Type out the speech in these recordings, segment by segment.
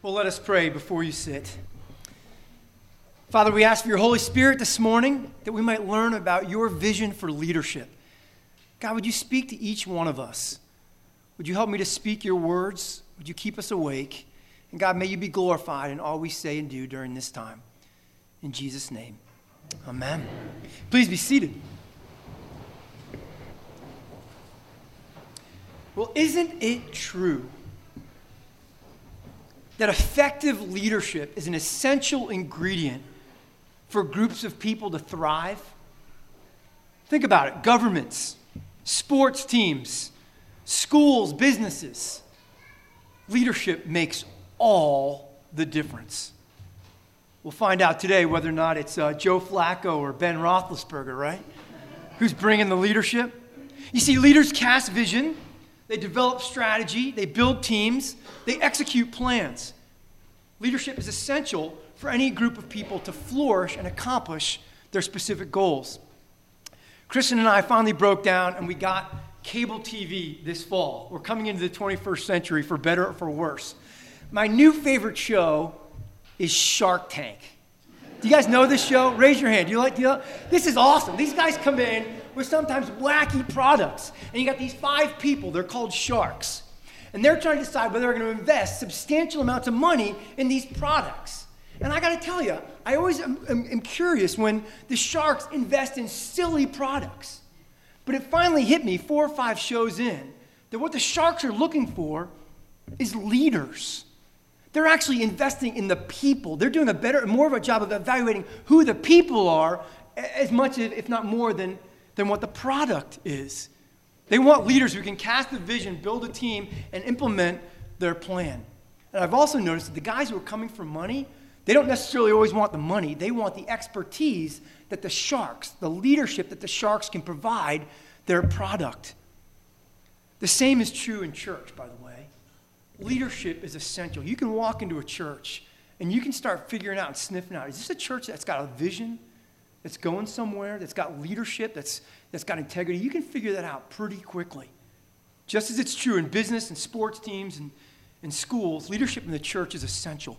Well, let us pray before you sit. Father, we ask for your Holy Spirit this morning that we might learn about your vision for leadership. God, would you speak to each one of us? Would you help me to speak your words? Would you keep us awake? And God, may you be glorified in all we say and do during this time. In Jesus' name, amen. Please be seated. Well, isn't it true that effective leadership is an essential ingredient for groups of people to thrive? Think about it. Governments, sports teams, schools, businesses. Leadership makes all the difference. We'll find out today whether or not it's Joe Flacco or Ben Roethlisberger, right? Who's bringing the leadership? You see, leaders cast vision. They develop strategy, they build teams, they execute plans. Leadership is essential for any group of people to flourish and accomplish their specific goals. Kristen and I finally broke down and we got cable TV this fall. We're coming into the 21st century, for better or for worse. My new favorite show is Shark Tank. Do you guys know this show? Raise your hand. Do you know? This is awesome. These guys come in with sometimes wacky products. And you got these 5 people, they're called sharks. And they're trying to decide whether they're going to invest substantial amounts of money in these products. And I got to tell you, I always am curious when the sharks invest in silly products. But it finally hit me 4 or 5 shows in that what the sharks are looking for is leaders. They're actually investing in the people. They're doing more of a job of evaluating who the people are as much, if not more, than what the product is. They want leaders who can cast a vision, build a team, and implement their plan. And I've also noticed that the guys who are coming for money, they don't necessarily always want the money. They want the expertise that the sharks, the leadership that the sharks can provide their product. The same is true in church, by the way. Leadership is essential. You can walk into a church and you can start figuring out and sniffing out, is this a church that's got a vision, that's going somewhere, that's got leadership, that's got integrity? You can figure that out pretty quickly. Just as it's true in business and sports teams and schools, leadership in the church is essential.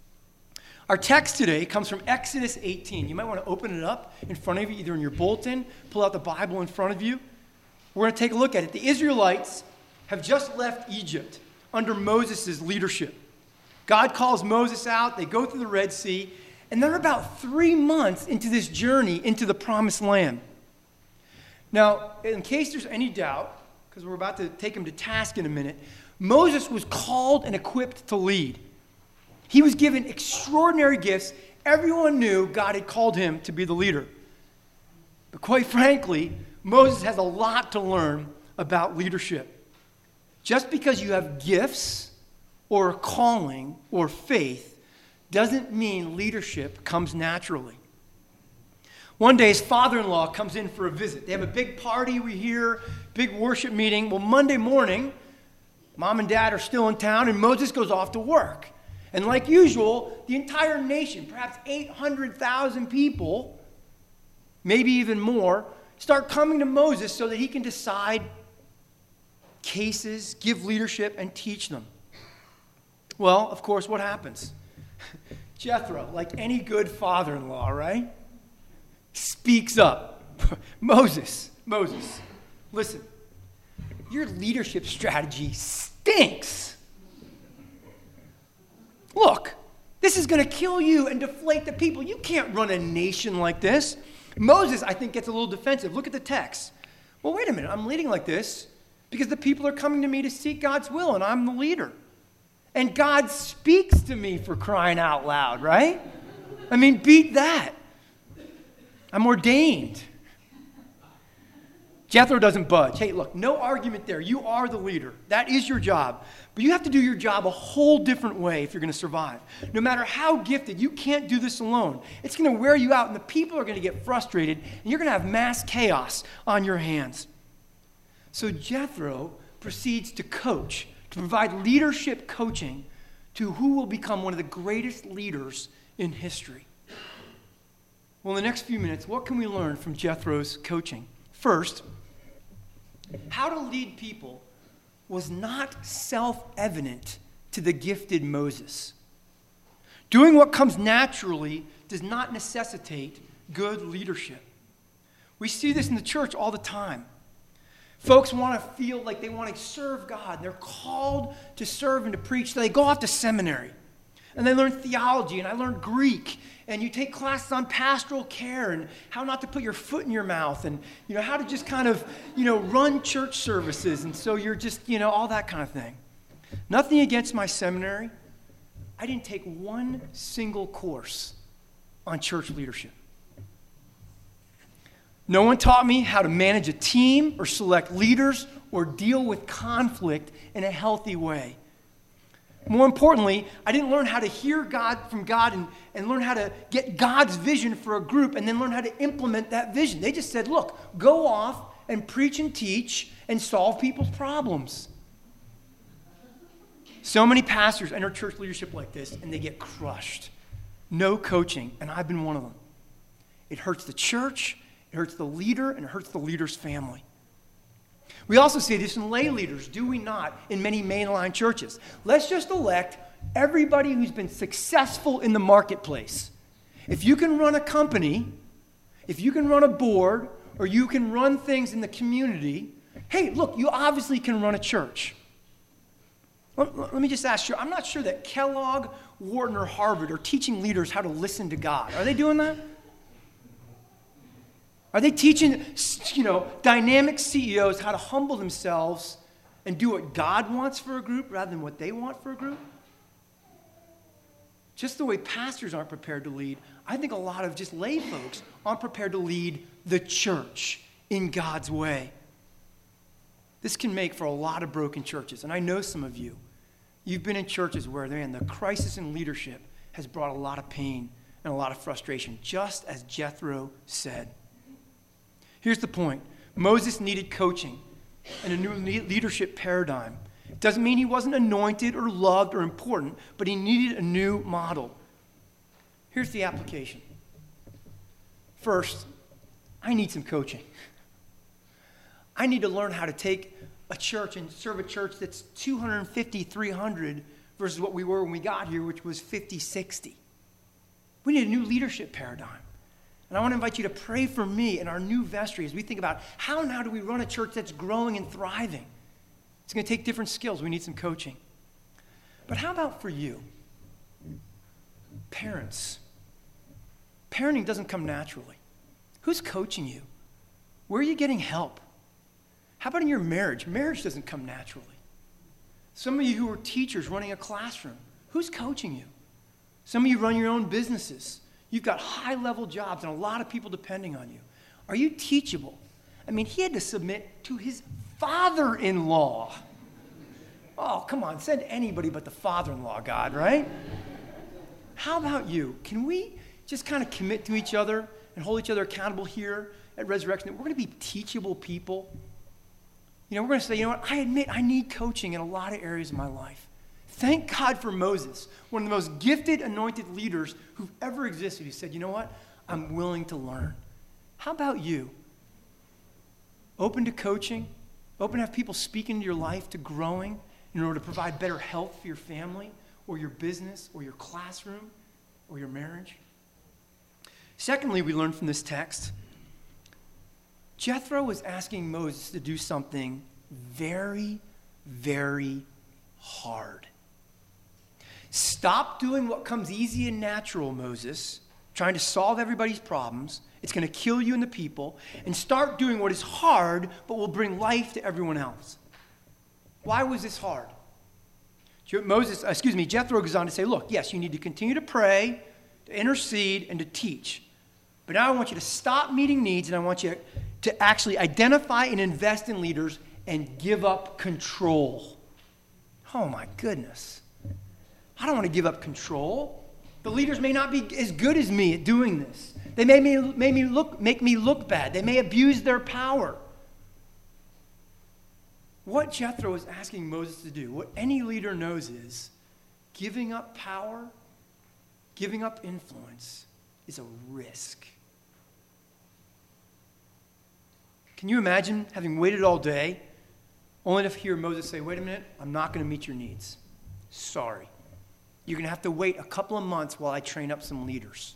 Our text today comes from Exodus 18. You might want to open it up in front of you, either in your bulletin, pull out the Bible in front of you. We're going to take a look at it. The Israelites have just left Egypt under Moses' leadership. God calls Moses out. They go through the Red Sea. And they're about 3 months into this journey into the Promised Land. Now, in case there's any doubt, because we're about to take him to task in a minute, Moses was called and equipped to lead. He was given extraordinary gifts. Everyone knew God had called him to be the leader. But quite frankly, Moses has a lot to learn about leadership. Just because you have gifts or a calling or faith doesn't mean leadership comes naturally. One day, his father-in-law comes in for a visit. They have a big party, we hear, big worship meeting. Well, Monday morning, mom and dad are still in town, and Moses goes off to work. And like usual, the entire nation, perhaps 800,000 people, maybe even more, start coming to Moses so that he can decide cases, give leadership, and teach them. Well, of course, what happens? Jethro, like any good father-in-law, right, speaks up. Moses, listen, your leadership strategy stinks. Look, this is going to kill you and deflate the people. You can't run a nation like this. Moses, I think, gets a little defensive. Look at the text. Well, wait a minute. I'm leading like this because the people are coming to me to seek God's will, and I'm the leader. And God speaks to me, for crying out loud, right? I mean, beat that. I'm ordained. Jethro doesn't budge. Hey, look, no argument there. You are the leader. That is your job. But you have to do your job a whole different way if you're going to survive. No matter how gifted, you can't do this alone. It's going to wear you out, and the people are going to get frustrated, and you're going to have mass chaos on your hands. So Jethro proceeds to coach, to provide leadership coaching to who will become one of the greatest leaders in history. Well, in the next few minutes, what can we learn from Jethro's coaching? First, how to lead people was not self-evident to the gifted Moses. Doing what comes naturally does not necessitate good leadership. We see this in the church all the time. Folks want to feel like they want to serve God. They're called to serve and to preach. So they go off to seminary. And they learn theology, and I learned Greek. And you take classes on pastoral care and how not to put your foot in your mouth and, how to just kind of, run church services. And so you're just, all that kind of thing. Nothing against my seminary. I didn't take one single course on church leadership. No one taught me how to manage a team or select leaders or deal with conflict in a healthy way. More importantly, I didn't learn how to hear from God and learn how to get God's vision for a group and then learn how to implement that vision. They just said, look, go off and preach and teach and solve people's problems. So many pastors enter church leadership like this and they get crushed. No coaching, and I've been one of them. It hurts the church, it hurts the leader, and it hurts the leader's family. We also see this in lay leaders, do we not, in many mainline churches? Let's just elect everybody who's been successful in the marketplace. If you can run a company, if you can run a board, or you can run things in the community, hey, look, you obviously can run a church. Let me just ask you, I'm not sure that Kellogg, Wharton, or Harvard are teaching leaders how to listen to God. Are they doing that? Are they teaching, dynamic CEOs how to humble themselves and do what God wants for a group rather than what they want for a group? Just the way pastors aren't prepared to lead, I think a lot of just lay folks aren't prepared to lead the church in God's way. This can make for a lot of broken churches, and I know some of you. You've been in churches where the crisis in leadership has brought a lot of pain and a lot of frustration, just as Jethro said. Here's the point. Moses needed coaching and a new leadership paradigm. It doesn't mean he wasn't anointed or loved or important, but he needed a new model. Here's the application. First, I need some coaching. I need to learn how to take a church and serve a church that's 250, 300 versus what we were when we got here, which was 50, 60. We need a new leadership paradigm. And I want to invite you to pray for me in our new vestry as we think about how now do we run a church that's growing and thriving. It's going to take different skills. We need some coaching. But how about for you? Parents. Parenting doesn't come naturally. Who's coaching you? Where are you getting help? How about in your marriage? Marriage doesn't come naturally. Some of you who are teachers running a classroom, who's coaching you? Some of you run your own businesses. You've got high-level jobs and a lot of people depending on you. Are you teachable? I mean, he had to submit to his father-in-law. Oh, come on, send anybody but the father-in-law, God, right? How about you? Can we just kind of commit to each other and hold each other accountable here at Resurrection? We're going to be teachable people. We're going to say, I admit I need coaching in a lot of areas of my life. Thank God for Moses, one of the most gifted, anointed leaders who've ever existed. He said, I'm willing to learn. How about you? Open to coaching? Open to have people speak into your life, to growing in order to provide better health for your family or your business or your classroom or your marriage? Secondly, we learn from this text, Jethro was asking Moses to do something very, very hard. Stop doing what comes easy and natural, Moses, trying to solve everybody's problems. It's going to kill you and the people. And start doing what is hard, but will bring life to everyone else. Why was this hard? Jethro goes on to say, look, yes, you need to continue to pray, to intercede, and to teach. But now I want you to stop meeting needs, and I want you to actually identify and invest in leaders and give up control. Oh, my goodness. I don't want to give up control. The leaders may not be as good as me at doing this. They make me look bad. They may abuse their power. What Jethro is asking Moses to do, what any leader knows is giving up power, giving up influence is a risk. Can you imagine having waited all day only to hear Moses say, wait a minute, I'm not going to meet your needs. Sorry. You're going to have to wait a couple of months while I train up some leaders.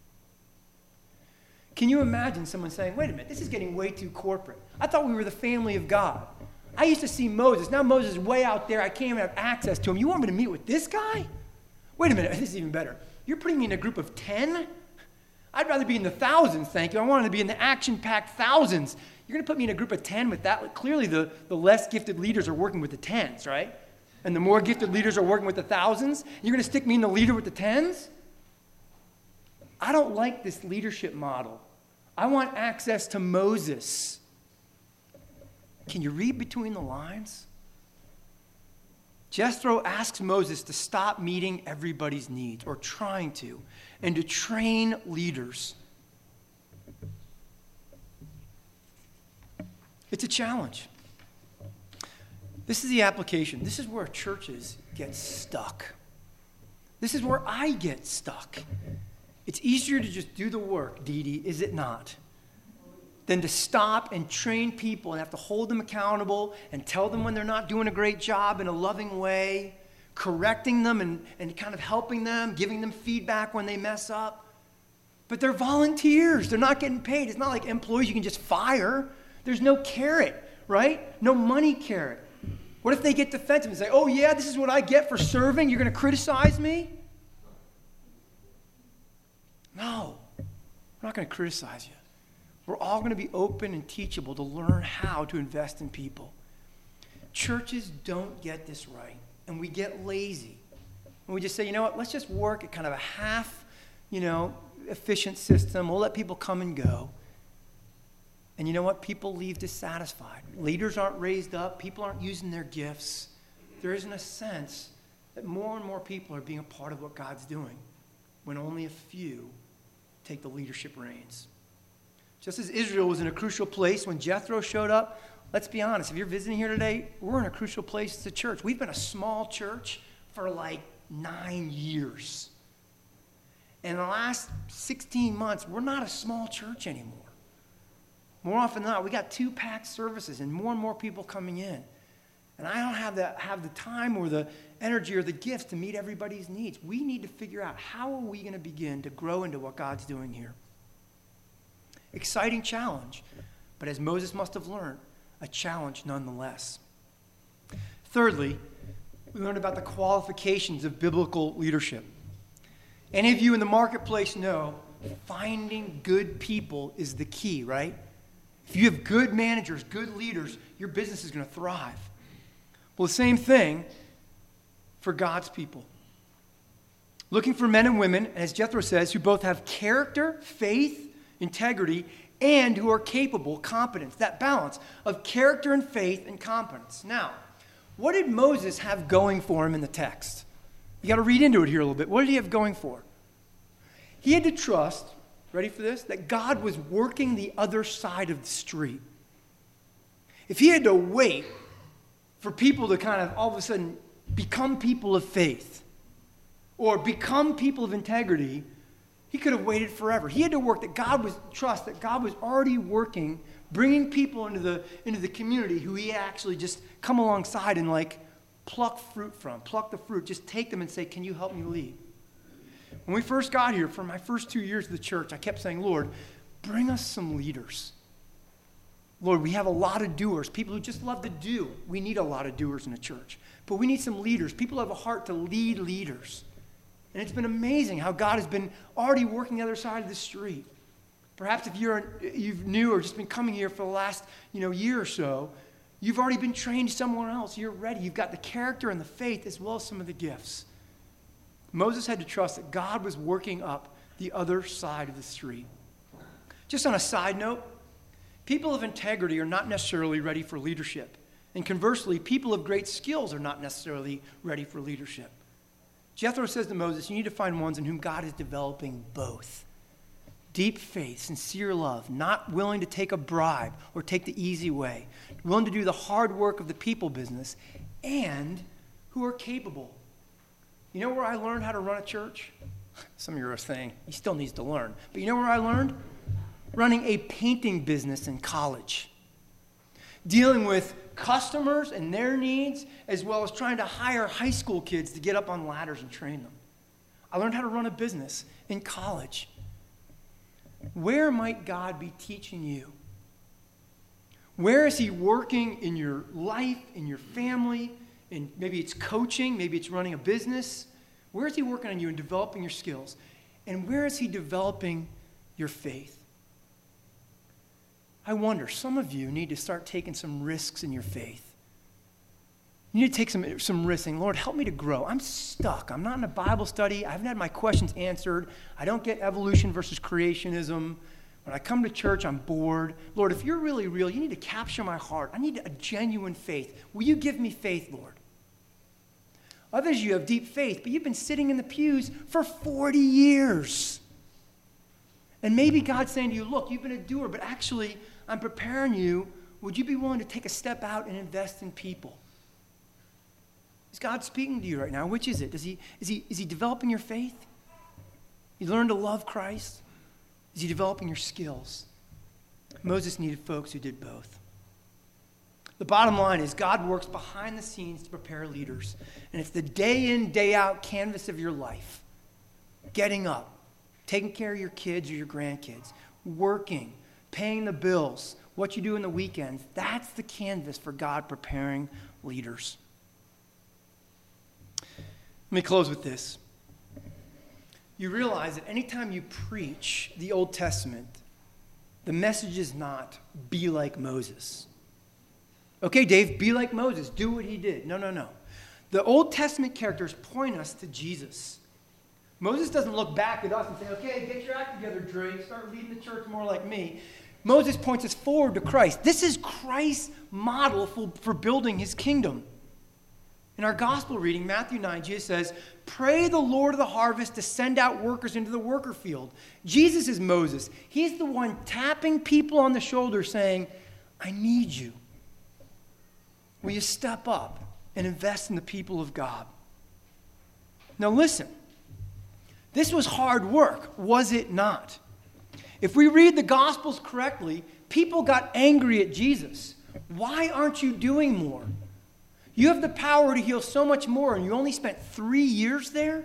Can you imagine someone saying, wait a minute, this is getting way too corporate. I thought we were the family of God. I used to see Moses. Now Moses is way out there. I can't even have access to him. You want me to meet with this guy? Wait a minute, this is even better. You're putting me in a group of 10? I'd rather be in the thousands, thank you. I wanted to be in the action-packed thousands. You're going to put me in a group of 10 with that? Clearly, the less gifted leaders are working with the 10s, right? And the more gifted leaders are working with the thousands. You're going to stick me in the leader with the 10s? I don't like this leadership model. I want access to Moses. Can you read between the lines? Jethro asks Moses to stop meeting everybody's needs, or trying to, and to train leaders. It's a challenge. This is the application. This is where churches get stuck. This is where I get stuck. It's easier to just do the work, Dee Dee, is it not? Than to stop and train people and have to hold them accountable and tell them when they're not doing a great job in a loving way, correcting them and kind of helping them, giving them feedback when they mess up. But they're volunteers. They're not getting paid. It's not like employees you can just fire. There's no carrot, right? No money carrot. What if they get defensive and say, oh yeah, this is what I get for serving? You're going to criticize me? No, we're not going to criticize you. We're all going to be open and teachable to learn how to invest in people. Churches don't get this right, and we get lazy. And we just say, you know what, let's just work at kind of a half, efficient system. We'll let people come and go. And you know what? People leave dissatisfied. Leaders aren't raised up. People aren't using their gifts. There isn't a sense that more and more people are being a part of what God's doing when only a few take the leadership reins. Just as Israel was in a crucial place when Jethro showed up, let's be honest, if you're visiting here today, we're in a crucial place as a church. We've been a small church for like 9 years. And in the last 16 months, we're not a small church anymore. More often than not, we got 2 packed services and more people coming in. And I don't have the time or the energy or the gifts to meet everybody's needs. We need to figure out how are we going to begin to grow into what God's doing here. Exciting challenge, but as Moses must have learned, a challenge nonetheless. Thirdly, we learned about the qualifications of biblical leadership. Any of you in the marketplace know finding good people is the key, right? If you have good managers, good leaders, your business is going to thrive. Well, the same thing for God's people. Looking for men and women, as Jethro says, who both have character, faith, integrity, and who are capable, competence, that balance of character and faith and competence. Now, what did Moses have going for him in the text? You got to read into it here a little bit. What did he have going for? He had to trust, ready for this, that God was working the other side of the street. If he had to wait for people to kind of all of a sudden become people of faith or become people of integrity, he could have waited forever. He had to work that God was already working, bringing people into the community who he actually just come alongside and like pluck the fruit, just take them and say, can you help me lead? When we first got here, for my first 2 years of the church, I kept saying, Lord, bring us some leaders. Lord, we have a lot of doers, people who just love to do. We need a lot of doers in the church. But we need some leaders, people who have a heart to lead leaders. And it's been amazing how God has been already working the other side of the street. Perhaps if you've new or just been coming here for the last year or so, you've already been trained somewhere else. You're ready. You've got the character and the faith as well as some of the gifts. Moses had to trust that God was working up the other side of the street. Just on a side note, people of integrity are not necessarily ready for leadership. And conversely, people of great skills are not necessarily ready for leadership. Jethro says to Moses, you need to find ones in whom God is developing both. Deep faith, sincere love, not willing to take a bribe or take the easy way, willing to do the hard work of the people business, and who are capable. You know where I learned how to run a church? Some of you are saying, he still needs to learn. But you know where I learned? Running a painting business in college. Dealing with customers and their needs, as well as trying to hire high school kids to get up on ladders and train them. I learned how to run a business in college. Where might God be teaching you? Where is he working in your life, in your family? And maybe it's coaching, maybe it's running a business. Where is he working on you and developing your skills? And where is he developing your faith? I wonder, some of you need to start taking some risks in your faith. You need to take some risks saying, Lord, help me to grow. I'm stuck. I'm not in a Bible study. I haven't had my questions answered. I don't get evolution versus creationism. When I come to church, I'm bored. Lord, if you're really real, you need to capture my heart. I need a genuine faith. Will you give me faith, Lord? Others, you have deep faith, but you've been sitting in the pews for 40 years. And maybe God's saying to you, look, you've been a doer, but actually, I'm preparing you. Would you be willing to take a step out and invest in people? Is God speaking to you right now? Which is it? Is he developing your faith? You learn to love Christ? Is he developing your skills? Moses needed folks who did both. The bottom line is God works behind the scenes to prepare leaders. And it's the day in, day out canvas of your life. Getting up, taking care of your kids or your grandkids, working, paying the bills, what you do in the weekends. That's the canvas for God preparing leaders. Let me close with this. You realize that anytime you preach the Old Testament, the message is not, be like Moses. Okay, Dave, be like Moses. Do what he did. No. The Old Testament characters point us to Jesus. Moses doesn't look back at us and say, okay, get your act together, Drake. Start leading the church more like me. Moses points us forward to Christ. This is Christ's model for building his kingdom. In our gospel reading, Matthew 9, Jesus says, pray the Lord of the harvest to send out workers into the worker field. Jesus is Moses. He's the one tapping people on the shoulder saying, I need you. Will you step up and invest in the people of God? Now listen, this was hard work, was it not? If we read the Gospels correctly, people got angry at Jesus. Why aren't you doing more? You have the power to heal so much more, and you only spent 3 years there?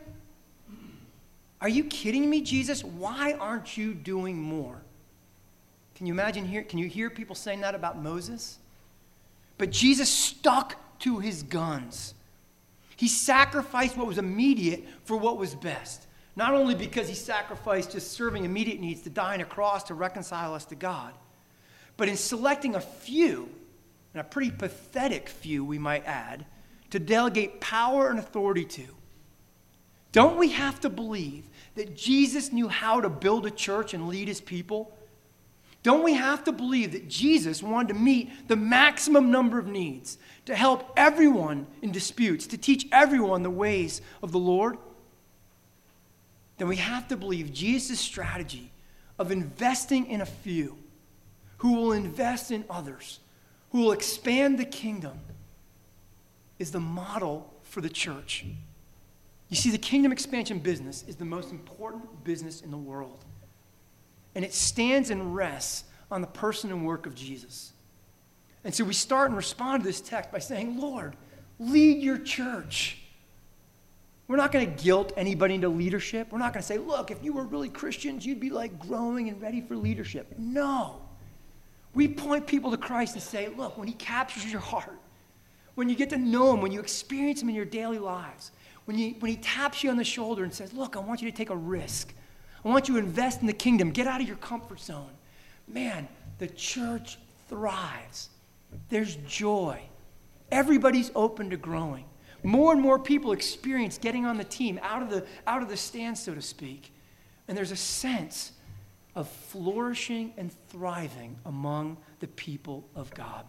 Are you kidding me, Jesus? Why aren't you doing more? Can you imagine here? Can you hear people saying that about Moses? But Jesus stuck to his guns. He sacrificed what was immediate for what was best. Not only because he sacrificed just serving immediate needs to die on a cross to reconcile us to God, but in selecting a few, and a pretty pathetic few, we might add, to delegate power and authority to. Don't we have to believe that Jesus knew how to build a church and lead his people? Don't we have to believe that Jesus wanted to meet the maximum number of needs, to help everyone in disputes, to teach everyone the ways of the Lord? Then we have to believe Jesus' strategy of investing in a few who will invest in others, who will expand the kingdom, is the model for the church. You see, the kingdom expansion business is the most important business in the world. And it stands and rests on the person and work of Jesus. And so we start and respond to this text by saying, Lord, lead your church. We're not going to guilt anybody into leadership. We're not going to say, look, if you were really Christians, you'd be like growing and ready for leadership. No. We point people to Christ and say, look, when he captures your heart, when you get to know him, when you experience him in your daily lives, when he taps you on the shoulder and says, look, I want you to take a risk. I want you to invest in the kingdom. Get out of your comfort zone. Man, the church thrives. There's joy. Everybody's open to growing. More and more people experience getting on the team, out of the stand, so to speak. And there's a sense of flourishing and thriving among the people of God.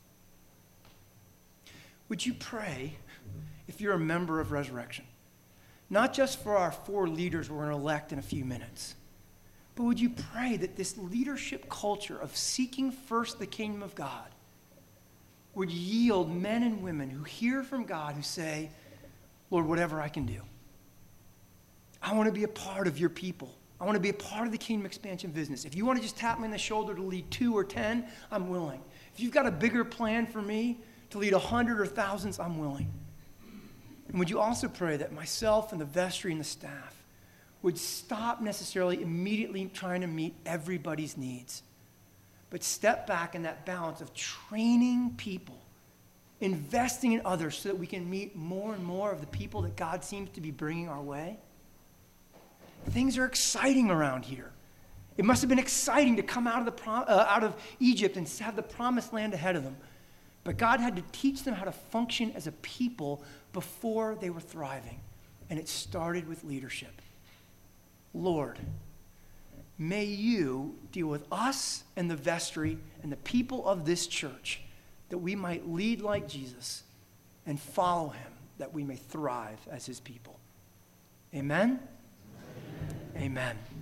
Would you pray if you're a member of Resurrection? Not just for our 4 leaders we're going to elect in a few minutes, but would you pray that this leadership culture of seeking first the kingdom of God would yield men and women who hear from God, who say, Lord, whatever I can do. I want to be a part of your people. I want to be a part of the kingdom expansion business. If you want to just tap me on the shoulder to lead 2 or 10, I'm willing. If you've got a bigger plan for me to lead 100 or thousands, I'm willing. And would you also pray that myself and the vestry and the staff would stop necessarily immediately trying to meet everybody's needs, but step back in that balance of training people, investing in others so that we can meet more and more of the people that God seems to be bringing our way? Things are exciting around here. It must have been exciting to come out of Egypt and have the promised land ahead of them. But God had to teach them how to function as a people before they were thriving. And it started with leadership. Lord, may you deal with us and the vestry and the people of this church, that we might lead like Jesus and follow him, that we may thrive as his people. Amen? Amen. Amen.